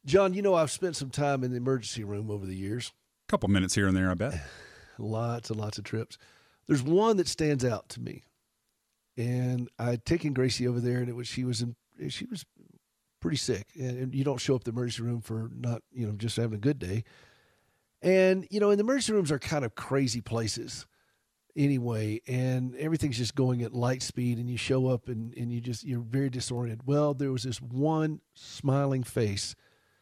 John, you know, I've spent some time in the emergency room over the years. Couple minutes here and there, I bet. Lots and lots of trips. There's one that stands out to me. And I'd taken Gracie over there, and she was pretty sick. And you don't show up at the emergency room for not, just having a good day. And, in the emergency rooms are kind of crazy places anyway, and everything's just going at light speed, and you show up and you're very disoriented. Well, there was this one smiling face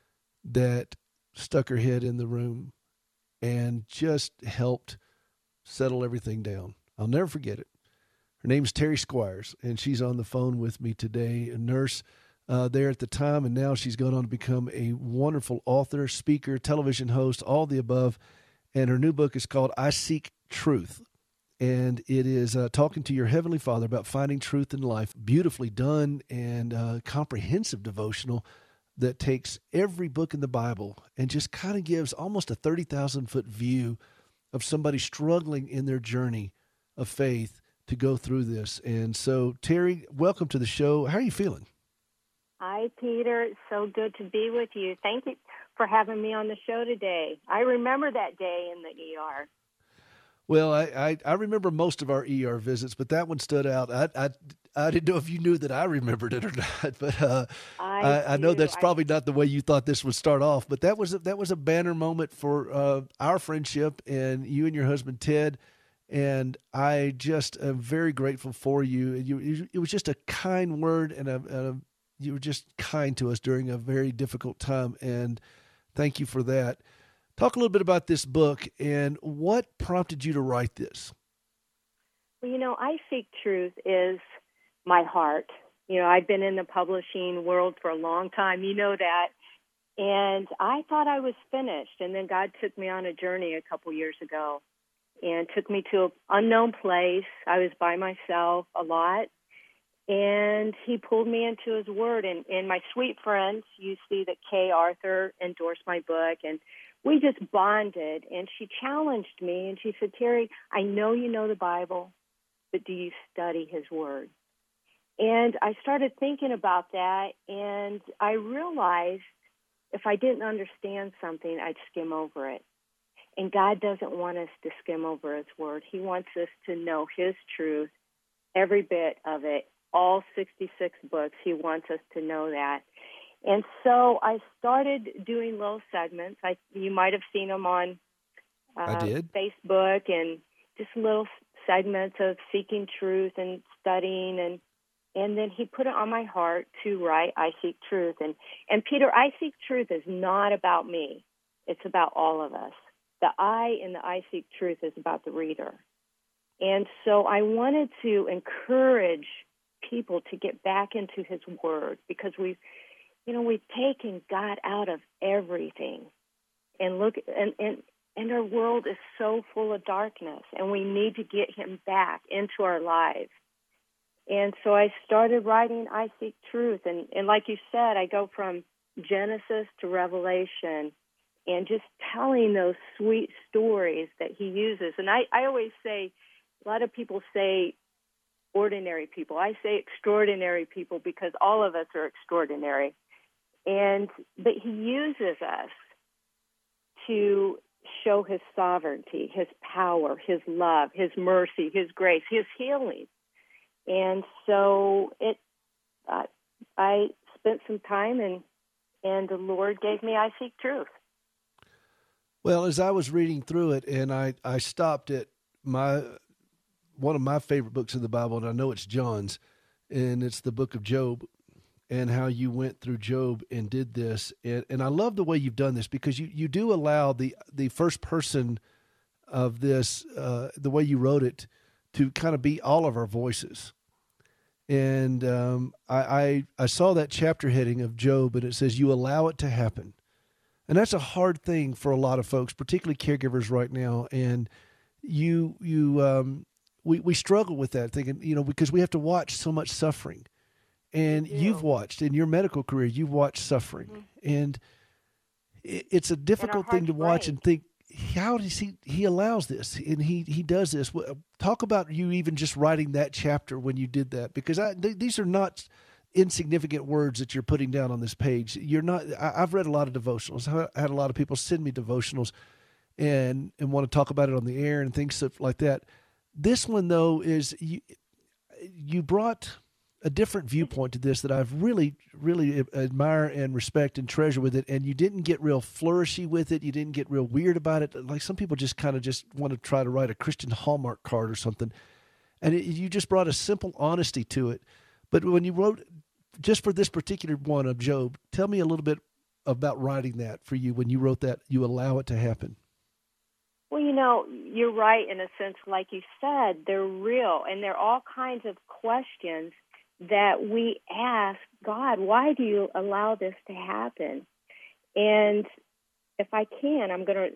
that stuck her head in the room and just helped settle everything down. I'll never forget it. Her name's Terry Squires, and she's on the phone with me today, a nurse there at the time, and now she's gone on to become a wonderful author, speaker, television host, all the above. And her new book is called I Seek Truth, and it is talking to your Heavenly Father about finding truth in life. Beautifully done and comprehensive devotional that takes every book in the Bible and just kind of gives almost a 30,000-foot view of somebody struggling in their journey of faith to go through this. And so, Terry, welcome to the show. How are you feeling? Hi, Peter. It's so good to be with you. Thank you for having me on the show today. I remember that day in the ER. Well, I remember most of our ER visits, but that one stood out. I didn't know if you knew that I remembered it or not, but I know that's probably not the way you thought this would start off. But that was a banner moment for our friendship and you and your husband Ted. And I just am very grateful for you. It was just a kind word, and you were just kind to us during a very difficult time. And thank you for that. Talk a little bit about this book and what prompted you to write this. Well, I Seek Truth is my heart. I've been in the publishing world for a long time. You know that. And I thought I was finished. And then God took me on a journey a couple years ago and took me to an unknown place. I was by myself a lot. And he pulled me into his word. And my sweet friends, you see that Kay Arthur endorsed my book. And we just bonded. And she challenged me. And she said, Terry, I know you know the Bible, but do you study his word? And I started thinking about that. And I realized if I didn't understand something, I'd skim over it. And God doesn't want us to skim over his word. He wants us to know his truth, every bit of it, all 66 books. He wants us to know that. And so I started doing little segments. You might have seen them on I did. Facebook, and just little segments of seeking truth and studying. And then he put it on my heart to write I Seek Truth. And Peter, I Seek Truth is not about me. It's about all of us. The I in the I Seek Truth is about the reader. And so I wanted to encourage people to get back into his word, because we've taken God out of everything. And look, and our world is so full of darkness, and we need to get him back into our lives. And so I started writing I Seek Truth. And like you said, I go from Genesis to Revelation, and just telling those sweet stories that he uses. And I always say, a lot of people say ordinary people. I say extraordinary people because all of us are extraordinary. But he uses us to show his sovereignty, his power, his love, his mercy, his grace, his healing. And so I spent some time, and the Lord gave me I Seek Truth. Well, as I was reading through it, and I stopped at one of my favorite books in the Bible, and I know it's John's, and it's the book of Job, and how you went through Job and did this. And I love the way you've done this, because you do allow the first person of this, the way you wrote it, to kind of be all of our voices. And I saw that chapter heading of Job, and it says, you allow it to happen. And that's a hard thing for a lot of folks, particularly caregivers right now. And we struggle with that, thinking, because we have to watch so much suffering. And you've watched, in your medical career, you've watched suffering. Mm-hmm. And it's a difficult thing to watch and think, how does he allows this, and he does this. Talk about you even just writing that chapter when you did that, because these are not insignificant words that you're putting down on this page. You're not. I've read a lot of devotionals. I had a lot of people send me devotionals and want to talk about it on the air and things like that. This one, though, is you brought a different viewpoint to this that I've really, really admire and respect and treasure with it. And you didn't get real flourishy with it. You didn't get real weird about it. Like some people just kind of just want to try to write a Christian Hallmark card or something. And you just brought a simple honesty to it. But when you wrote, just for this particular one of Job, tell me a little bit about writing that for you. When you wrote that, you allow it to happen. Well, you're right in a sense, like you said, they're real, and they're all kinds of questions that we ask God, why do you allow this to happen? And if I can, I'm going to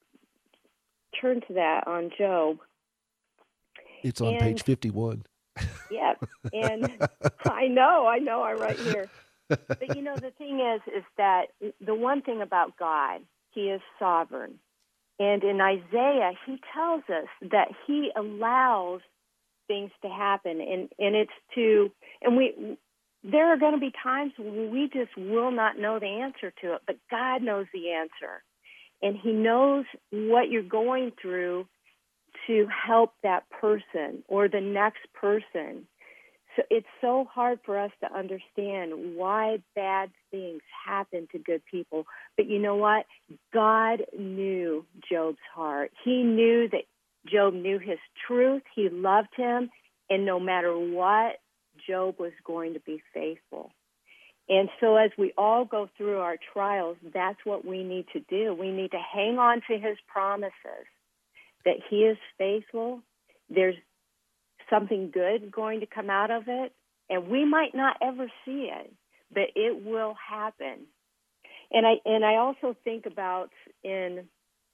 turn to that on Job. It's on page 51. Yep, and I know, I'm right here. But, the thing is that the one thing about God, he is sovereign. And in Isaiah, he tells us that he allows things to happen, and it's to, and there are going to be times when we just will not know the answer to it, but God knows the answer, and he knows what you're going through to help that person or the next person. So it's so hard for us to understand why bad things happen to good people. But you know what? God knew Job's heart. He knew that Job knew his truth. He loved him. And no matter what, Job was going to be faithful. And so as we all go through our trials, that's what we need to do. We need to hang on to his promises, that he is faithful. There's something good going to come out of it, and we might not ever see it, but it will happen. And I also think about in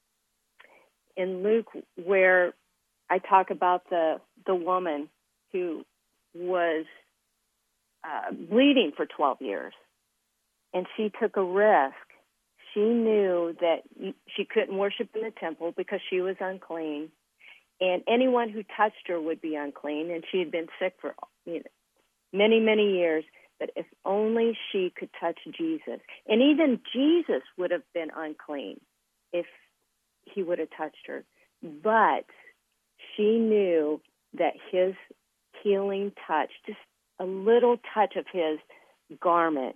Luke where I talk about the woman who was bleeding for 12 years, and she took a risk. She knew that she couldn't worship in the temple because she was unclean, and anyone who touched her would be unclean, and she had been sick for many, many years. But if only she could touch Jesus. And even Jesus would have been unclean if he would have touched her. But she knew that his healing touch, just a little touch of his garment,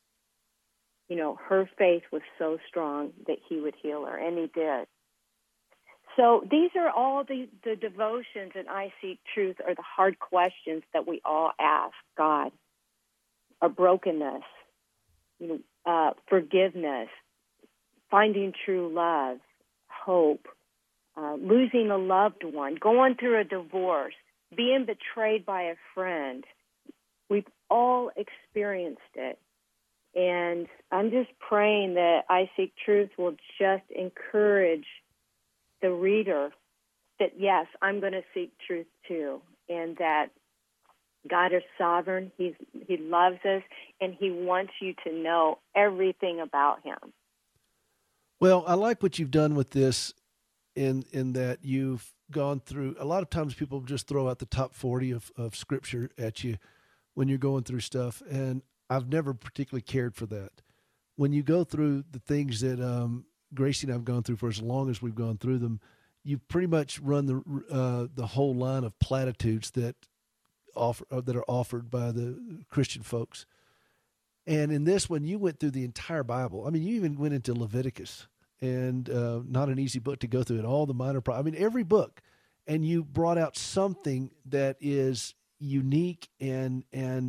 her faith was so strong that he would heal her, and he did. So these are all the devotions in I Seek Truth, are the hard questions that we all ask God. Our brokenness, forgiveness, finding true love, hope, losing a loved one, going through a divorce, being betrayed by a friend. We've all experienced it. And I'm just praying that I Seek Truth will just encourage the reader that, yes, I'm going to seek truth too, and that God is sovereign. He loves us, and he wants you to know everything about him. Well, I like what you've done with this in that you've gone through, a lot of times people just throw out the top 40 of Scripture at you when you're going through stuff, and I've never particularly cared for that. When you go through the things that Gracie and I've gone through for as long as we've gone through them, you pretty much run the whole line of platitudes that are offered by the Christian folks. And in this one, you went through the entire Bible. I mean, you even went into Leviticus, and not an easy book to go through, and all the minor every book, and you brought out something that is unique and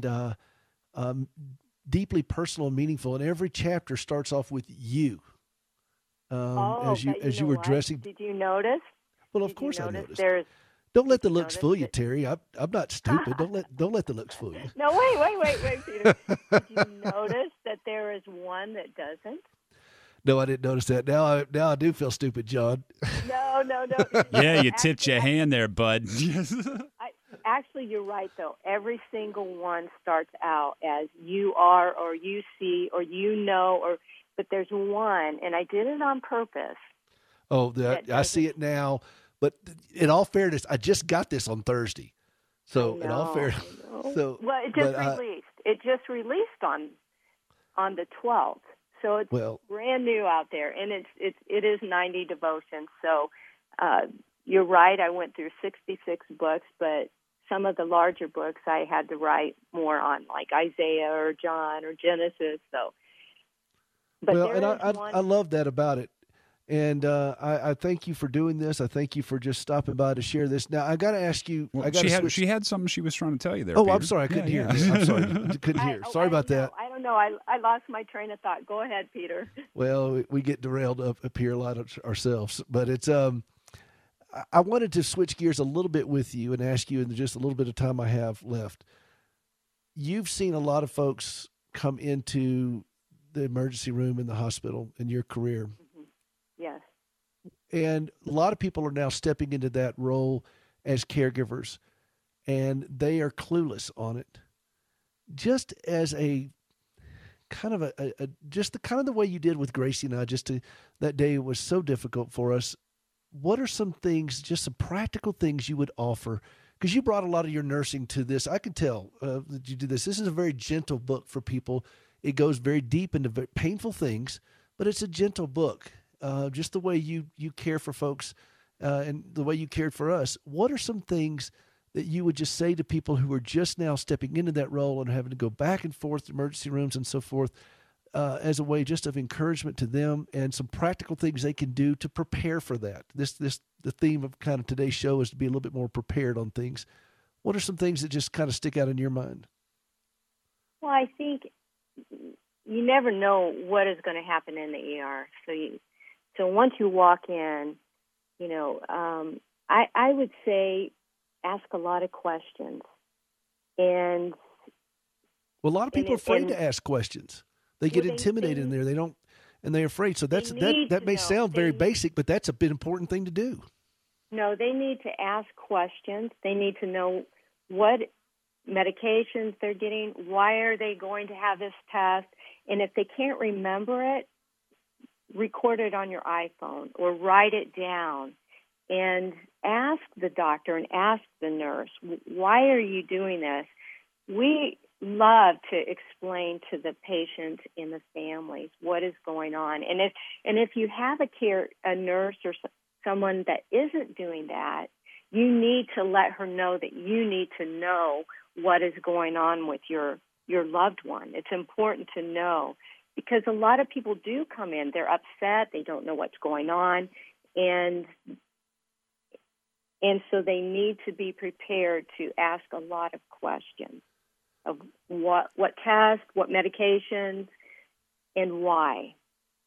deeply personal and meaningful. And every chapter starts off with you. As you were dressing. Did you notice? Well, of course I noticed. Don't let the looks fool you, Terry. I'm not stupid. Don't let the looks fool you. No, wait, Peter. Did you notice that there is one that doesn't? No, I didn't notice that. Now I do feel stupid, John. No. Yeah, you tipped your hand there, bud. Actually, you're right, though. Every single one starts out as you are, or you see, or but there's one, and I did it on purpose. Oh, I see it now. But in all fairness, I just got this on Thursday. So in all fairness, so well, it just released. It just released on the 12th. So it's brand new out there, and it is 90 devotions. So you're right. I went through 66 books, but some of the larger books I had to write more on, like Isaiah or John or Genesis. So, but I love that about it. And I thank you for doing this. I thank you for just stopping by to share this. Now, I got to ask you. Well, she had something she was trying to tell you there. Oh, Peter. I'm sorry. I couldn't hear. I'm sorry. I couldn't hear. Sorry about that. I don't know. I lost my train of thought. Go ahead, Peter. Well, we get derailed up here a lot ourselves. But it's I wanted to switch gears a little bit with you and ask you in just a little bit of time I have left. You've seen a lot of folks come into the emergency room in the hospital in your career. Yes. And a lot of people are now stepping into that role as caregivers, and they are clueless on it. Just as a kind of just the kind of the way you did with Gracie and I, that day was so difficult for us. What are some things, just some practical things you would offer? Because you brought a lot of your nursing to this. I can tell that you do this. This is a very gentle book for people. It goes very deep into very painful things, but it's a gentle book. Just the way you care for folks and the way you cared for us. What are some things that you would just say to people who are just now stepping into that role and having to go back and forth to emergency rooms and so forth as a way just of encouragement to them and some practical things they can do to prepare for that? The theme of kind of today's show is to be a little bit more prepared on things. What are some things that just kind of stick out in your mind? Well, I think you never know what is going to happen in the ER. So once you walk in, I would say ask a lot of questions. And a lot of people are afraid to ask questions. They get intimidated in there. They don't, and they're afraid. So that may sound very basic, but that's a bit important thing to do. No, they need to ask questions. They need to know what medications they're getting. Why are they going to have this test? And if they can't remember it, record it on your iPhone or write it down and ask the doctor and ask the nurse, why are you doing this? We love to explain to the patient and the families what is going on. And if you have a nurse or someone that isn't doing that, you need to let her know that you need to know what is going on with your loved one. It's important to know, because a lot of people do come in, they're upset, they don't know what's going on, and so they need to be prepared to ask a lot of questions of what tests, what medications, and why.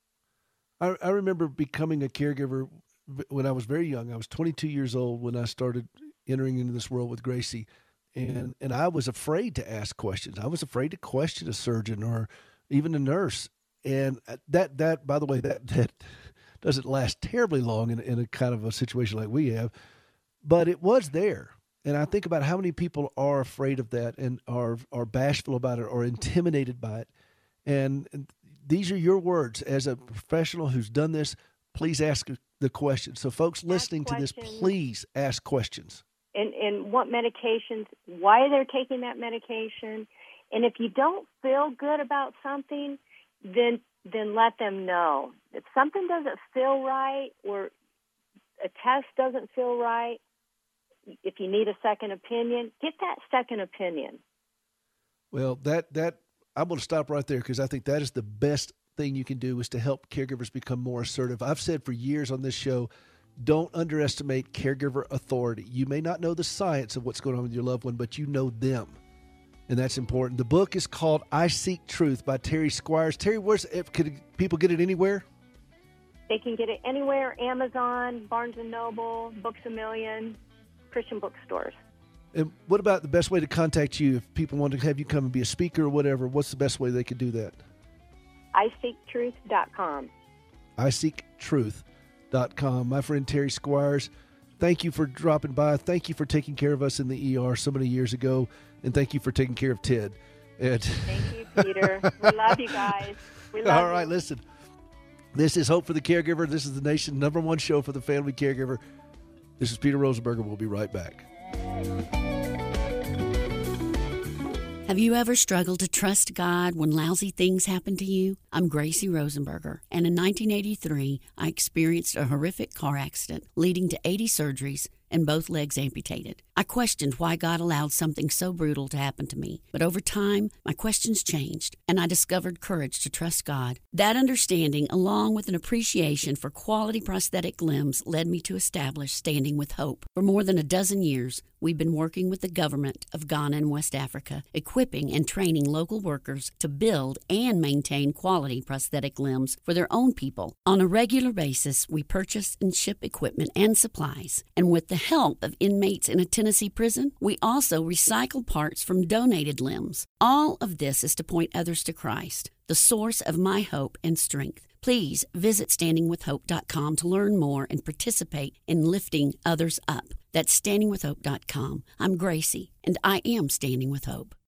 I remember becoming a caregiver when I was very young. I was 22 years old when I started entering into this world with Gracie, and I was afraid to ask questions. I was afraid to question a surgeon or even a nurse. And that by the way, that doesn't last terribly long in a kind of a situation like we have, but it was there. And I think about how many people are afraid of that and are bashful about it or intimidated by it. And these are your words as a professional who's done this. Please ask the question. So folks listening to this, please ask questions. And what medications, why they're taking that medication. And if you don't feel good about something, then let them know. If something doesn't feel right or a test doesn't feel right, if you need a second opinion, get that second opinion. Well, that I'm going to stop right there, because I think that is the best thing you can do, is to help caregivers become more assertive. I've said for years on this show, don't underestimate caregiver authority. You may not know the science of what's going on with your loved one, but you know them. And that's important. The book is called I Seek Truth by Terry Squires. Terry, could people get it anywhere? They can get it anywhere: Amazon, Barnes & Noble, Books A Million, Christian bookstores. And what about the best way to contact you if people want to have you come and be a speaker or whatever? What's the best way they could do that? iSeekTruth.com. iSeekTruth.com. My friend Terry Squires, thank you for dropping by. Thank you for taking care of us in the ER so many years ago. And thank you for taking care of Ted. Thank you, Peter. We love you guys. We love All right, you. Listen. This is Hope for the Caregiver. This is the nation's #1 show for the family caregiver. This is Peter Rosenberger. We'll be right back. Have you ever struggled to trust God when lousy things happen to you? I'm Gracie Rosenberger, and in 1983, I experienced a horrific car accident leading to 80 surgeries and both legs amputated. I questioned why God allowed something so brutal to happen to me, but over time, my questions changed, and I discovered courage to trust God. That understanding, along with an appreciation for quality prosthetic limbs, led me to establish Standing with Hope. For more than a dozen years, we've been working with the government of Ghana and West Africa, equipping and training local workers to build and maintain quality prosthetic limbs for their own people. On a regular basis, we purchase and ship equipment and supplies, and with the help of inmates in a Tennessee prison, we also recycle parts from donated limbs. All of this is to point others to Christ, the source of my hope and strength. Please visit standingwithhope.com to learn more and participate in lifting others up. That's standingwithhope.com. I'm Gracie, and I am Standing with Hope.